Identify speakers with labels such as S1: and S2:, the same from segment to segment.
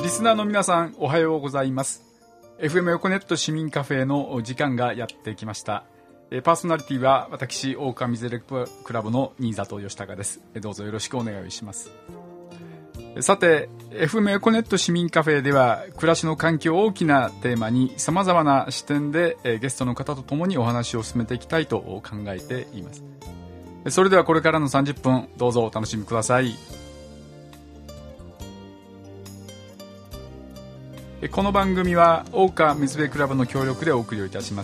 S1: リスナーの皆さん、おはようございます。 FM 横ネット市民カフェの時間がやってきました。パーソナリティは私、大川水レクラブの新里義孝です。どうぞよろしくお願いします。さて、 FM 横ネット市民カフェでは、暮らしの環境を大きなテーマにさまざまな視点でゲストの方とともにお話を進めていきたいと考えています。それではこれからの30分、どうぞお楽しみください。この番組は大川水辺クラブの協力でお送りをいたします。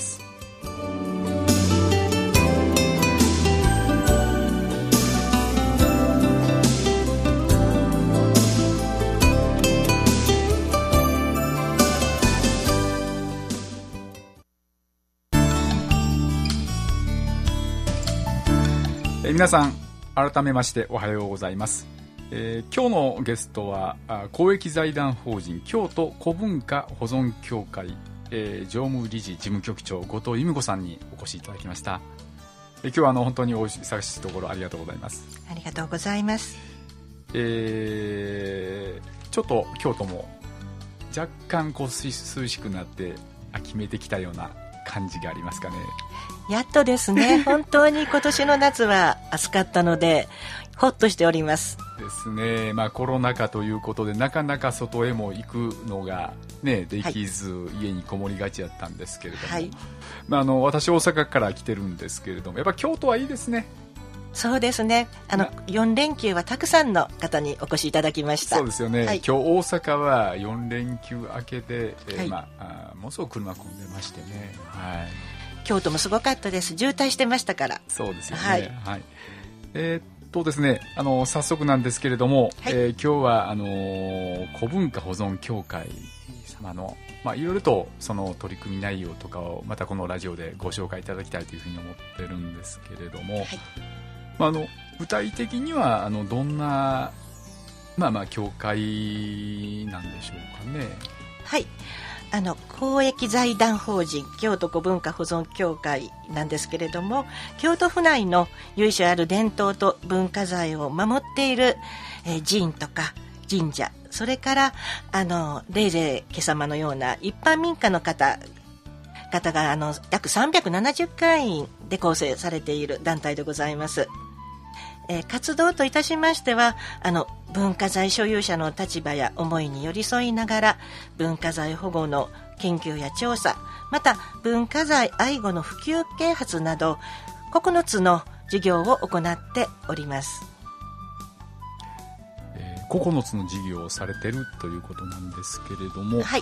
S1: 皆さん、改めましておはようございます。今日のゲストは公益財団法人京都古文化保存協会、常務理事事務局長後藤由美子さんにお越しいただきました。今日は本当にお忙しいところありがとうございます。
S2: ありがとうございます。
S1: ちょっと京都も若干涼しくなって秋めいてきたような感じがありますかね。
S2: やっとですね。本当に今年の夏は暑かったのでほっとしております
S1: ですね。コロナ禍ということでなかなか外へも行くのが、できず、家にこもりがちだったんですけれども、私大阪から来てるんですけれども、やっぱ京都はいいですね。
S2: そうですね。4連休はたくさんの方にお越しいただきました。
S1: そうですよね、今日大阪は4連休明けで、もうすぐ車混んでましてね、
S2: 京都もすごかったです。渋滞してましたから。
S1: そうですよね、ですね、早速なんですけれども、今日は古文化保存協会様の、いろいろとその取り組み内容とかをまたこのラジオでご紹介いただきたいというふうに思ってるんですけれども、具体的にはどんな、協会なんでしょうかね。
S2: 公益財団法人京都古文化保存協会なんですけれども、京都府内の由緒ある伝統と文化財を守っている、寺院とか神社、それから霊勢家様のような一般民家の方が約370会員で構成されている団体でございます。活動といたしましては、文化財所有者の立場や思いに寄り添いながら、文化財保護の研究や調査、また文化財愛護の普及啓発など9つの事業を行っております。
S1: 9つの事業をされているということなんですけれども、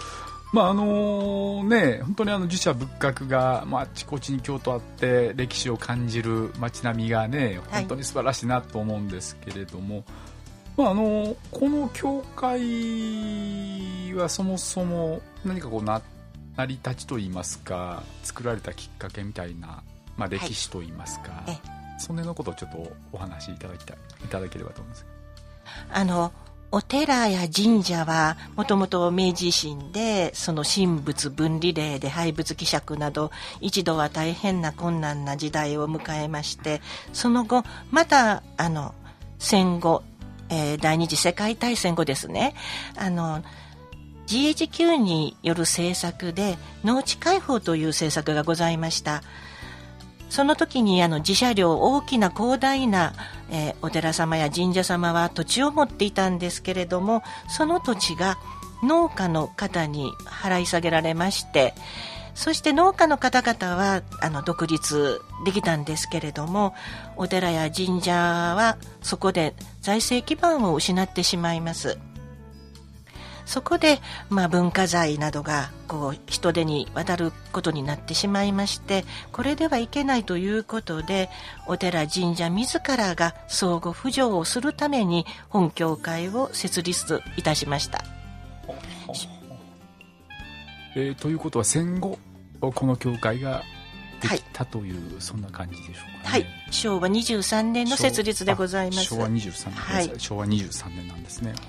S1: 本当に寺社仏閣が、あちこちに京都あって歴史を感じる街並みがね、本当に素晴らしいなと思うんですけれども、この協会はそもそも何か成り立ちといいますか、作られたきっかけみたいな、歴史といいますか、その辺のことをちょっとお話しいただければと思います。
S2: お寺や神社はもともと明治維新でその神仏分離令で廃仏毀釈など一度は大変な困難な時代を迎えまして、その後また戦後、第二次世界大戦後ですね、GHQ による政策で農地開放という政策がございました。その時に自社領大きな広大な、お寺様や神社様は土地を持っていたんですけれども、その土地が農家の方に払い下げられまして、そして農家の方々は独立できたんですけれども、お寺や神社はそこで財政基盤を失ってしまいます。そこで、文化財などが人手に渡ることになってしまいまして、これではいけないということで、お寺神社自らが相互扶助をするために本協会を設立いたしました。
S1: ということは戦後この協会ができたという、そんな感じでしょうかね。
S2: 昭和23年の設立でございます。
S1: 昭和23年、昭和23年なんですね。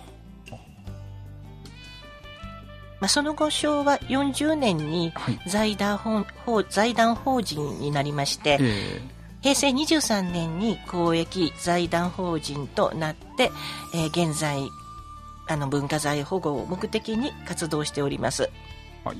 S2: その後昭和40年に財団法人になりまして、平成23年に公益財団法人となって、現在文化財保護を目的に活動しております。
S1: はいはい。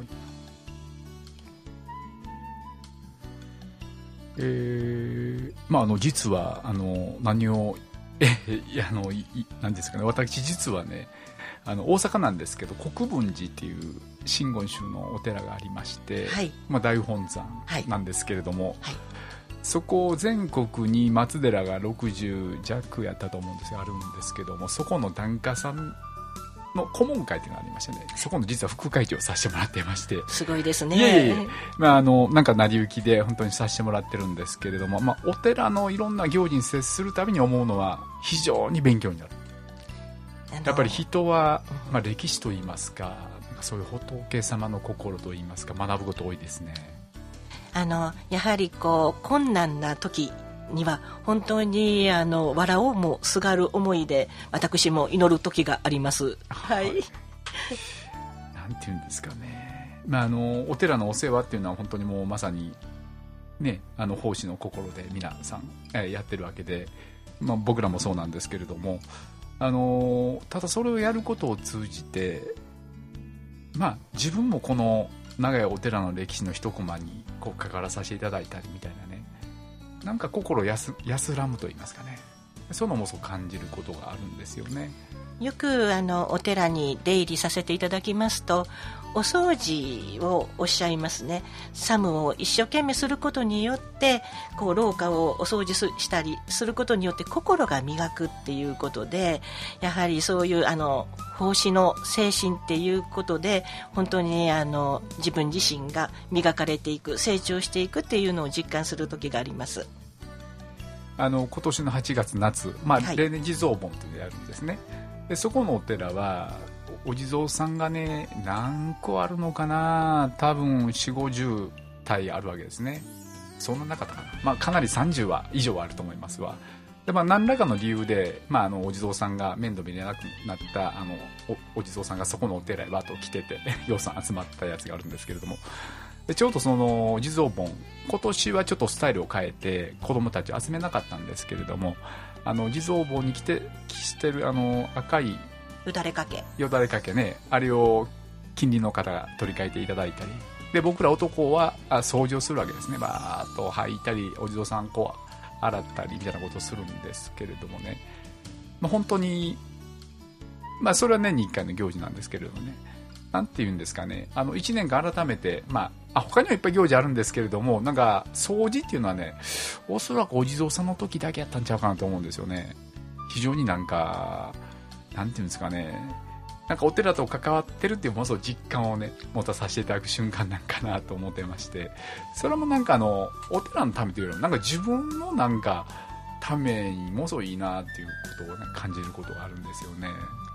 S1: 実は何を何ですかね、私実はね大阪なんですけど、国分寺っていう真言宗のお寺がありまして、
S2: はい、
S1: 大本山なんですけれども、
S2: はい、
S1: そこ全国に松寺が60弱やったと思うんですがあるんですけども、そこの檀家さんの顧問会っていうのがありましてね、そこの実は副会長をさせてもらっていまして、
S2: すごいですね。
S1: いえいえ、なんか成り行きで本当にさせてもらってるんですけれども、お寺のいろんな行事に接するたびに思うのは非常に勉強になる。やっぱり人は、歴史といいますか、そういう仏様の心といいますか、学ぶこと多いですね。
S2: やはり困難な時には本当に藁をもすがる思いで私も祈る時があります。はい。なん
S1: ていうんですかね、お寺のお世話っていうのは本当にもうまさにね、奉仕の心で皆さん、やってるわけで、僕らもそうなんですけれども、ただそれをやることを通じて、自分もこの長いお寺の歴史の一コマに関わらさせていただいたりみたいなね、なんか心安らむと言いますかね、そういうのもそう感じることがあるんですよね。
S2: よくお寺に出入りさせていただきますと、お掃除をおっしゃいますね。作務を一生懸命することによって廊下をお掃除したりすることによって心が磨くっていうことで、やはりそういう奉仕の精神っていうことで本当に自分自身が磨かれていく、成長していくっていうのを実感する時があります。
S1: 今年の8月夏、例年地蔵盆というのをやるんですね。でそこのお寺はお地蔵さんがね、何個あるのかな、多分4、50体あるわけですね。そんな中だかな、かなり30は以上はあると思いますわ。で、何らかの理由で、お地蔵さんが面倒見れなくなったお地蔵さんがそこのお寺へわっと来てて予算集まったやつがあるんですけれども、でちょうどその地蔵盆、今年はちょっとスタイルを変えて子供たちを集めなかったんですけれども、地蔵盆に着てる赤い
S2: よだれかけ
S1: ね、あれを近隣の方が取り替えていただいたりで、僕ら男は掃除をするわけですね。バーッと吐いたりお地蔵さん洗ったりみたいなことをするんですけれどもね、本当にそれは年に1回の行事なんですけれどもね、なんていうんですかね、1年間改めて、他にもいっぱい行事あるんですけれども、なんか掃除っていうのはね、おそらくお地蔵さんの時だけやったんちゃうかなと思うんですよね。非常になんていうんですかね、なんかお寺と関わってるっていうものすごい実感をね持たさせていただく瞬間なんかなと思ってまして、それもなんかお寺のためというよりもなんか自分のなんかためにもそういいなっていうことを、ね、感じることがあるんですよね。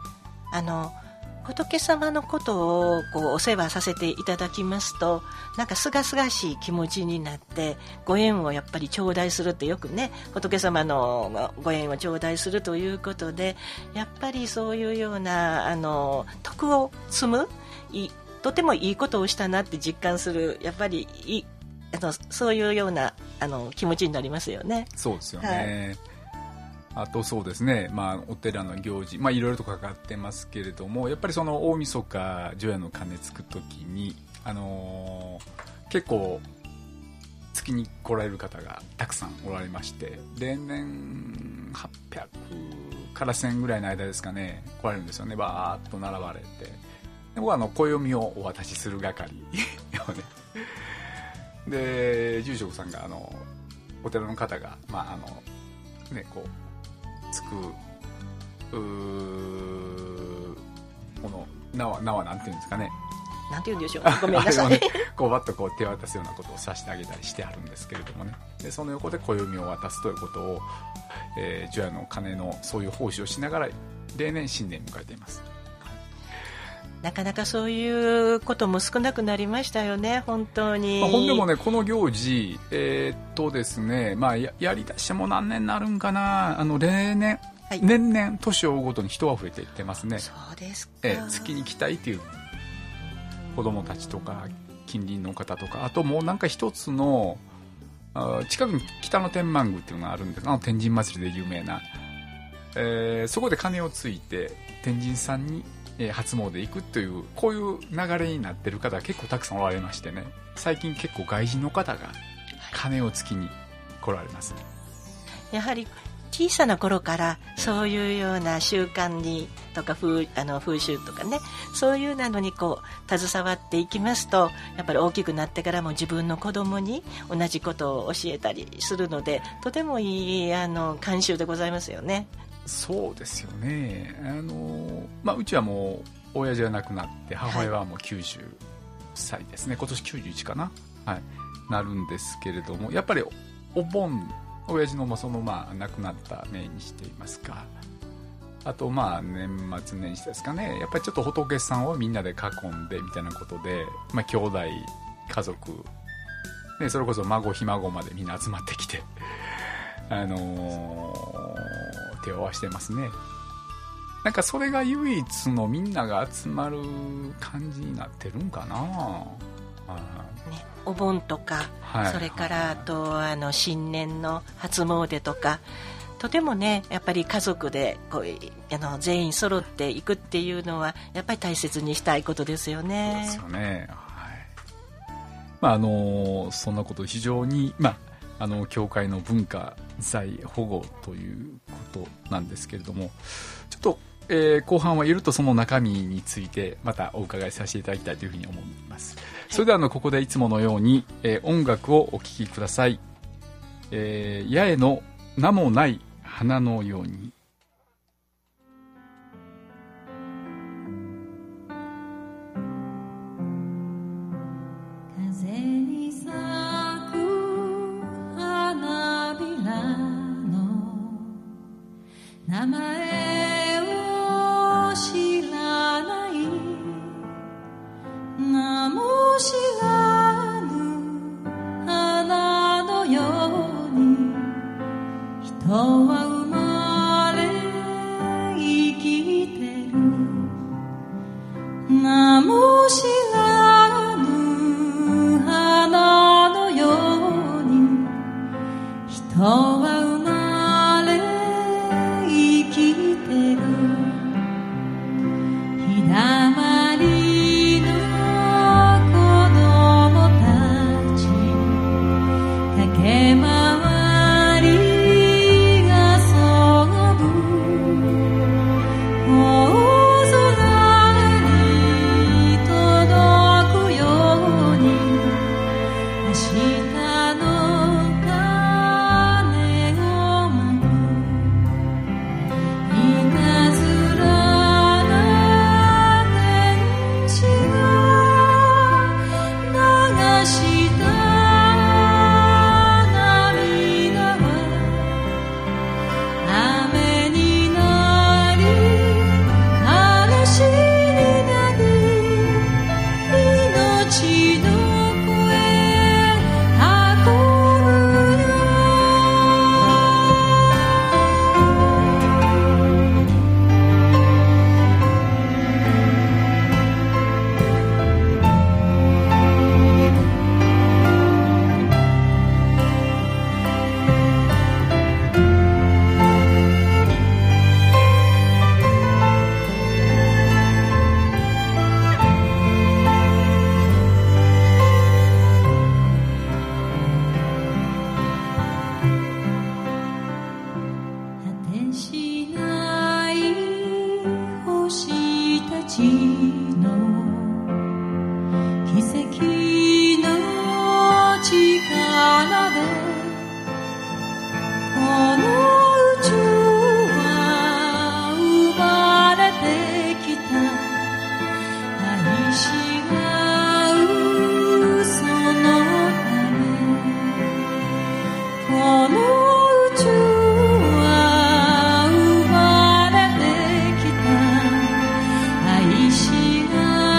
S2: 仏様のことをお世話させていただきますと、なんかすがすがしい気持ちになってご縁をやっぱり頂戴するって、よくね仏様のご縁を頂戴するということで、やっぱりそういうような徳を積むとてもいいことをしたなって実感する、やっぱりそういうような気持ちになりますよね。
S1: そうですよね、あとそうですね、お寺の行事、いろいろとかかってますけれども、やっぱりその大晦日除夜の鐘つくときに、結構月に来られる方がたくさんおられまして、例年800から1000ぐらいの間ですかね、来られるんですよね。バーッと並ばれて、で僕は暦をお渡しする係をねで住職さんがお寺の方がつくこの縄なんていうんですかね、
S2: なんて言うんでしょう、ごめんなさい
S1: ね、バッと手渡すようなことをさせてあげたりしてあるんですけれどもね、でその横で暦を渡すということを、除夜の鐘のそういう奉仕をしながら例年新年を迎えています。
S2: なかなかそういうことも少なくなりましたよね、本当に。
S1: ほんでもね、この行事ですね、やりだしても何年になるんかな、例年、年々年を追うごとに人は増えていってますね。
S2: そうですか。
S1: 月に来たいという子供たちとか近隣の方とか、あともうなんか一つの近くに北の天満宮っていうのがあるんです。天神祭りで有名なそこで鐘をついて天神さんに、初詣行くというこういう流れになってる方が結構たくさんおられましてね、最近結構外人の方が鐘をつきに来られます。
S2: やはり小さな頃からそういうような習慣にとか風習とかね、そういうなのにこう携わっていきますと、やっぱり大きくなってからも自分の子供に同じことを教えたりするので、とてもいい慣習でございますよね。
S1: そうですよね。うちはもう親父が亡くなって母親はもう90歳ですね、今年91かな、なるんですけれども、やっぱりお盆、親父の亡くなった命にしていますか、あと年末年始ですかね、やっぱりちょっと仏さんをみんなで囲んでみたいなことで、兄弟家族、ね、それこそ孫ひ孫までみんな集まってきて手を合わせてますね。なんかそれが唯一のみんなが集まる感じになってるんかな、
S2: お盆とか、それからあと新年の初詣とか、とてもねやっぱり家族でこう全員揃っていくっていうのはやっぱり大切にしたいことですよね。
S1: そうですよね。そんなこと非常に教会の文化財保護ということなんですけれども、ちょっと、後半はいるとその中身についてまたお伺いさせていただきたいというふうに思います。それではここでいつものように、音楽をお聴きください。八重の名もない花のように。
S3: 風に咲く花びらの名前を知らない、名も知らぬ花のように、人は生まれ生きてる、名も知らぬ花のように、人は生まれ生きてる、日だまりの子供たち駆け回りがそぶ大空に届くように、明日の鐘を舞ういたずらな天使が流した涙は雨になり嵐になり、命の声運ぶよ。果てしない星たちの奇跡の力で、この宇宙は生まれてきた、愛し合うそのため、この宇宙は生まれてきた、愛し合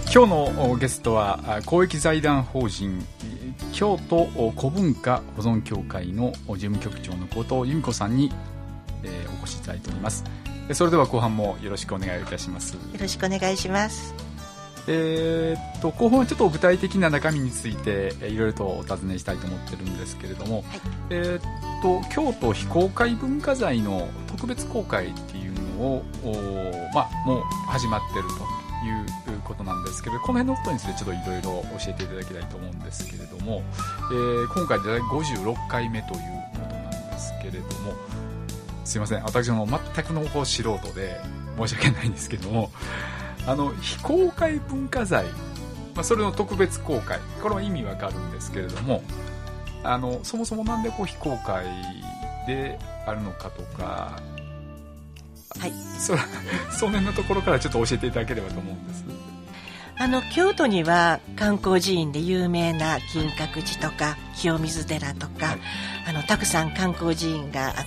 S1: 今日のゲストは公益財団法人京都古文化保存協会の事務局長の後藤由美子さんに、お越しいただいております。それでは後半もよろしくお願いいたします。よ
S2: ろしくお願いします。
S1: 後半はちょっと具体的な中身についていろいろとお尋ねしたいと思ってるんですけれども、はい、京都非公開文化財の特別公開っていうのをもう始まってるということなんですけど、この辺のことについてちょっといろいろ教えていただきたいと思うんですけれども、今回で56回目ということなんですけれども、すいません、私も全くの素人で申し訳ないんですけども、非公開文化財、それの特別公開、これは意味わかるんですけれども、そもそもなんで非公開であるのかとか、はい、その辺のところからちょっと教えていただければと思うんです。
S2: 京都には観光寺院で有名な金閣寺とか清水寺とか、はい、たくさん観光寺院があって、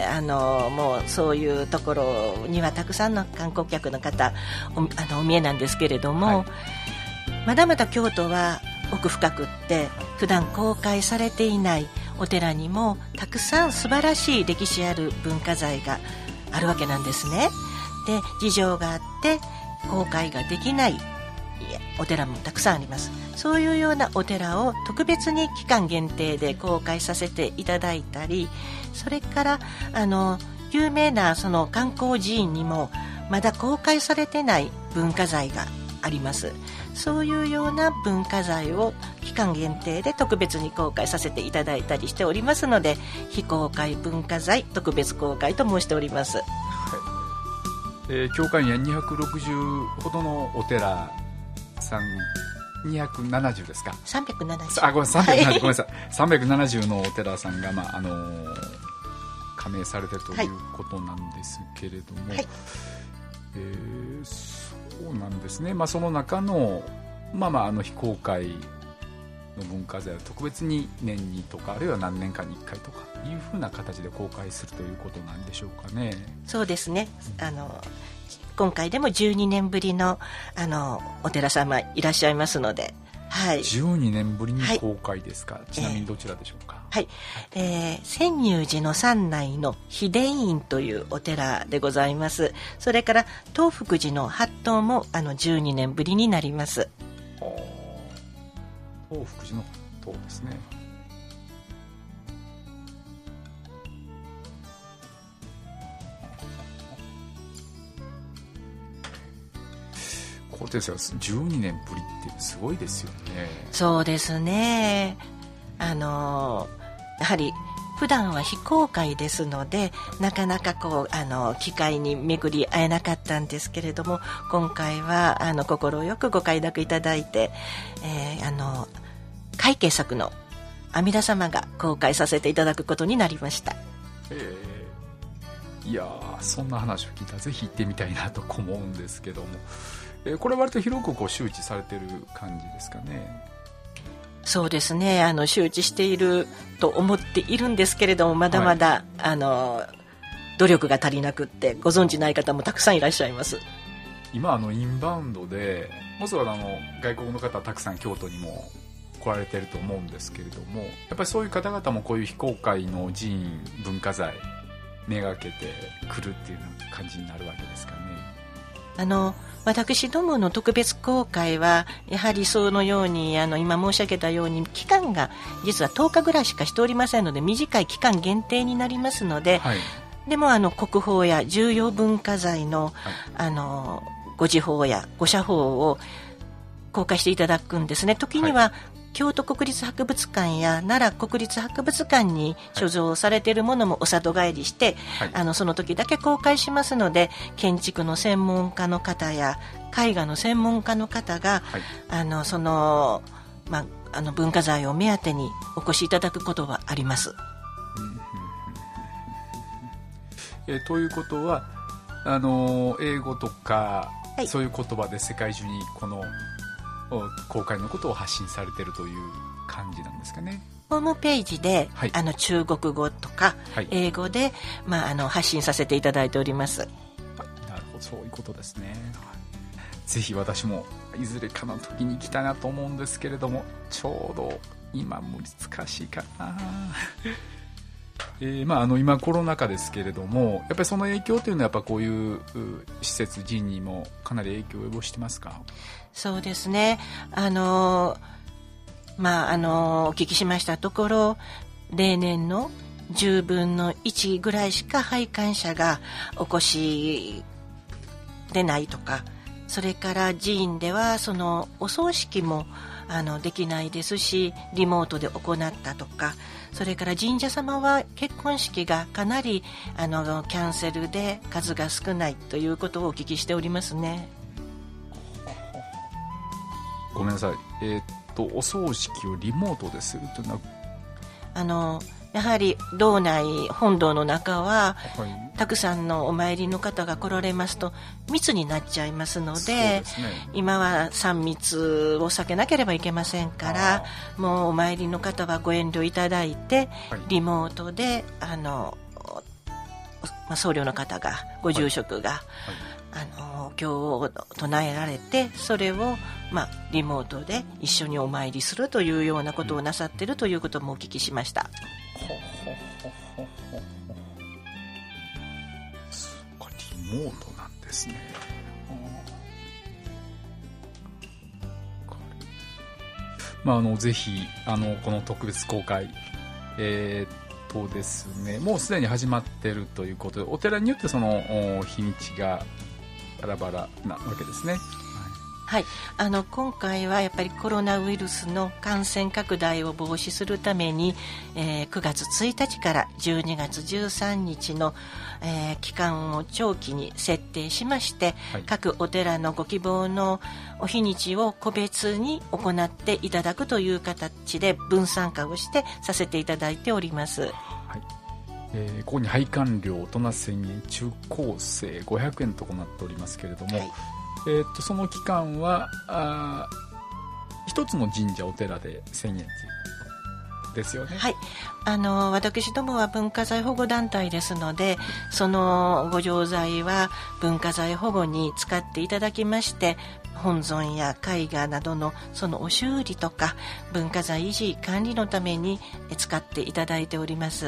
S2: もうそういうところにはたくさんの観光客の方 お見えなんですけれども、はい、まだまだ京都は奥深くって普段公開されていないお寺にもたくさん素晴らしい歴史ある文化財があるわけなんですね。で、事情があって公開ができないお寺もたくさんあります。そういうようなお寺を特別に期間限定で公開させていただいたり、それから有名なその観光寺院にもまだ公開されてない文化財があります。そういうような文化財を期間限定で特別に公開させていただいたりしておりますので、非公開文化財特別公開と申しております。はい、
S1: 教会には260ほどのお寺さん、270ですか、
S2: 370、
S1: ごめんなさい、370のお寺さんが、加盟されてるということなんですけれども、はい、そうなんですね。その中の、非公開の文化財を特別に年にとか、あるいは何年かに1回とかいうふうな形で公開するということなんでしょうかね。
S2: そうですね。今回でも12年ぶりの、お寺様いらっしゃいますので、はい、
S1: 12年ぶりに公開ですか。はい、ちなみにどちらでしょうか。
S2: はい、泉入寺の山内の秘伝院というお寺でございます。それから東福寺の法堂も12年ぶりになります。
S1: 東福寺の法堂ですね。これですよ、12年ぶりってすごいですよね。
S2: そうですね。やはり普段は非公開ですので、なかなか機会に巡り会えなかったんですけれども、今回は心よくご快諾いただいて、海慶作の阿弥陀様が公開させていただくことになりました。
S1: いやー、そんな話を聞いたらぜひ行ってみたいなと思うんですけども、これは割と広く周知されてる感じですかね。
S2: そうですね。周知していると思っているんですけれども、まだまだ、はい、努力が足りなくってご存じない方もたくさんいらっしゃいます。
S1: 今インバウンドでもし外国の方たくさん京都にも来られてると思うんですけれども、やっぱりそういう方々もこういう非公開の寺院文化財めがけて来るっていう感じになるわけですかね。
S2: 私どもの特別公開はやはりそのように今申し上げたように期間が実は10日ぐらいしかしておりませんので、短い期間限定になりますので、はい、でも国宝や重要文化財の、はい、ご時報やご写報を公開していただくんですね。時には、はい、京都国立博物館や奈良国立博物館に所蔵されているものもお里帰りして、はい、その時だけ公開しますので、建築の専門家の方や絵画の専門家の方が、はい、文化財を目当てにお越しいただくことはあります。
S1: ということは英語とか、はい、そういう言葉で世界中にこの公開のことを発信されているという感じなんですかね。
S2: ホームページで、はい、中国語とか、はい、英語で、発信させていただいております。
S1: なるほど、そういうことですね。 ぜひ私もいずれかの時に行きたいなと思うんですけれども、ちょうど今難しいかな今コロナ禍ですけれども、やっぱりその影響というのはやっぱこういう施設人にもかなり影響を及ぼしてますか？
S2: そうですね、お聞きしましたところ、例年の10分の1ぐらいしか拝観者がお越しでないとか、それから寺院ではそのお葬式もできないですし、リモートで行ったとか、それから神社様は結婚式がかなりキャンセルで数が少ないということをお聞きしておりますね。
S1: ごめんなさい、お葬式をリモートでするというのは
S2: やはり道内本堂の中は、
S1: はい、
S2: たくさんのお参りの方が来られますと密になっちゃいますの で、今は3密を避けなければいけませんから、もうお参りの方はご遠慮いただいて、はい、リモートで僧侶の方がご住職が、はいはい、経を唱えられて、それを、リモートで一緒にお参りするというようなことをなさっているということもお聞きしました。
S1: そうか、リモートなんですね。ぜひこの特別公開ですね、もうすでに始まっているということで、お寺によってその日にちがバラバラなわけですね。
S2: はい、今回はやっぱりコロナウイルスの感染拡大を防止するために、9月1日から12月13日の、期間を長期に設定しまして、はい、各お寺のご希望のお日にちを個別に行っていただくという形で分散化をしてさせていただいております。はい、
S1: ここに拝観料大人1000円、中高生500円となっておりますけれども、はい、その期間は一つの神社お寺で1000円ですよね。
S2: はい、私どもは文化財保護団体ですので、そのご錠剤は文化財保護に使っていただきまして、本尊や絵画などのそのお修理とか文化財維持管理のために使っていただいております。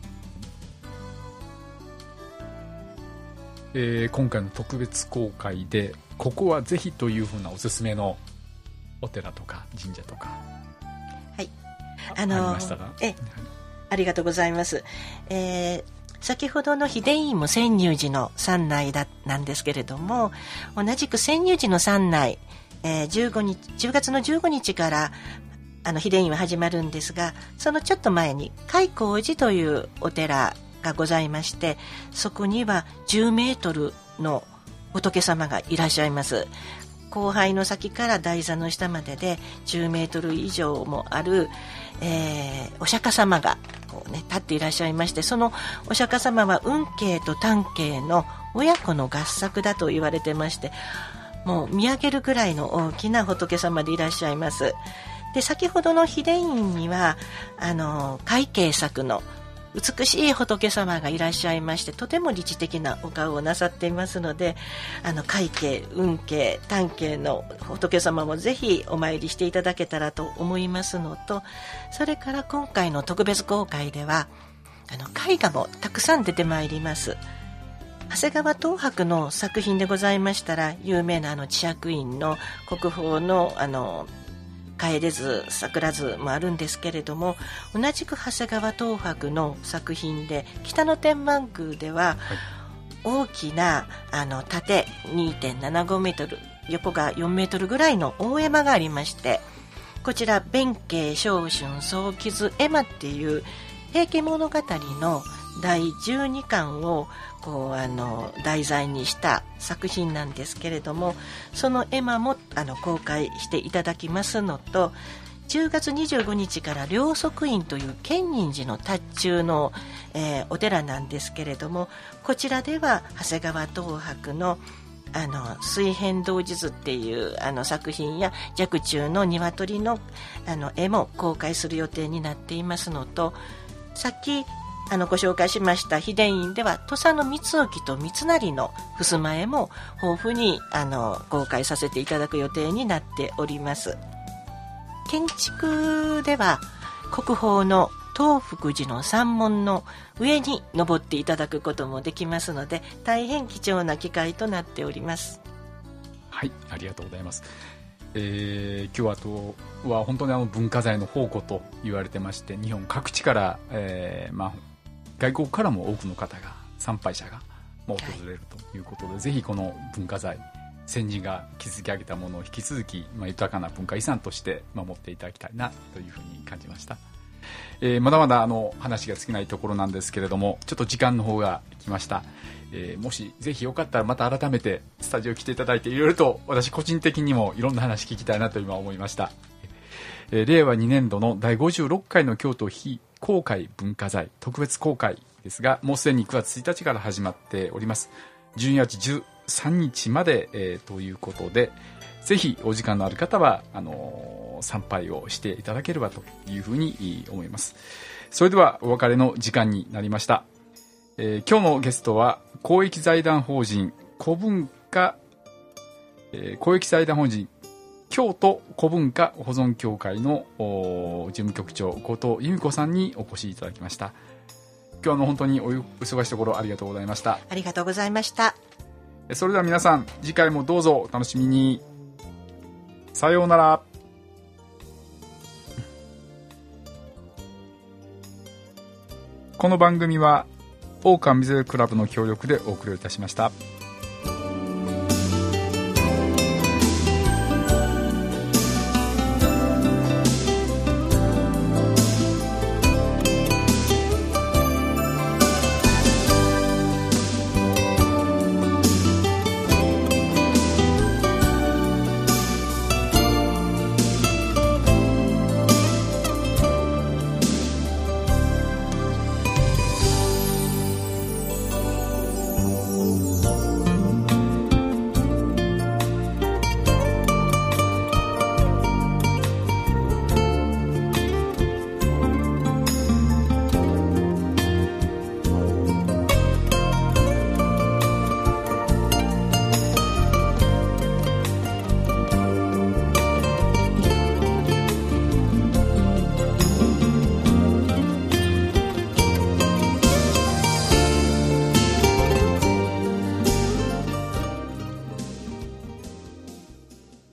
S1: 今回の特別公開でここはぜひというふうなおすすめのお寺とか神社とか、
S2: はい、
S1: ありましたら、
S2: ありがとうございます。先ほどの秀院も泉入寺の山内なんですけれども、同じく泉入寺の山内、10月の15日から秀院は始まるんですが、そのちょっと前に開光寺というお寺がございまして、そこには10メートルの仏様がいらっしゃいます。光背の先から台座の下までで10メートル以上もある、お釈迦様がこう、立っていらっしゃいまして、そのお釈迦様は運慶と短慶の親子の合作だと言われてまして、もう見上げるぐらいの大きな仏様でいらっしゃいます。で、先ほどの秀院には快慶作の美しい仏様がいらっしゃいまして、とても理知的なお顔をなさっていますので、快慶、運慶、短慶の仏様もぜひお参りしていただけたらと思いますのと、それから今回の特別公開では絵画もたくさん出てまいります。長谷川東博の作品でございましたら、有名な智釈院の国宝の楓図、桜図もあるんですけれども、同じく長谷川東博の作品で北野天満宮では、大きな縦 2.75 メートル、横が4メートルぐらいの大絵馬がありまして、こちら弁慶小春総傷絵馬っていう平家物語の第12巻を題材にした作品なんですけれども、その絵馬も公開していただきますのと、10月25日から両足院という建仁寺の塔中の、お寺なんですけれども、こちらでは長谷川東博の水変動地図っていう作品や若冲の鶏の絵も公開する予定になっていますのと、さっきご紹介しました秘伝院では土佐の三沖と三成の襖絵も豊富に公開させていただく予定になっております。建築では国宝の東福寺の山門の上に登っていただくこともできますので、大変貴重な機会となっております。
S1: はい、ありがとうございます。今日は本当に文化財の宝庫と言われてまして、日本各地から、外国からも多くの方が参拝者が訪れるということで、ぜひこの文化財、先人が築き上げたものを引き続き、豊かな文化遺産として守っていただきたいなというふうに感じました。まだまだ話が尽きないところなんですけれども、ちょっと時間の方が来ました。もしぜひよかったらまた改めてスタジオ来ていただいて、いろいろと私個人的にもいろんな話聞きたいなと今思いました。令和2年度の第56回の京都非公開文化財特別公開ですが、もうすでに9月1日から始まっております。12月13日まで、ということで、ぜひお時間のある方は参拝をしていただければというふうに思います。それではお別れの時間になりました。今日のゲストは公益財団法人京都古文化保存協会の事務局長後藤由美子さんにお越しいただきました。今日は本当にお忙しいところありがとうございました。
S2: ありがとうございました。
S1: それでは皆さん、次回もどうぞお楽しみに。さようなら。この番組はオオカミゼルクラブの協力でお送りいたしました。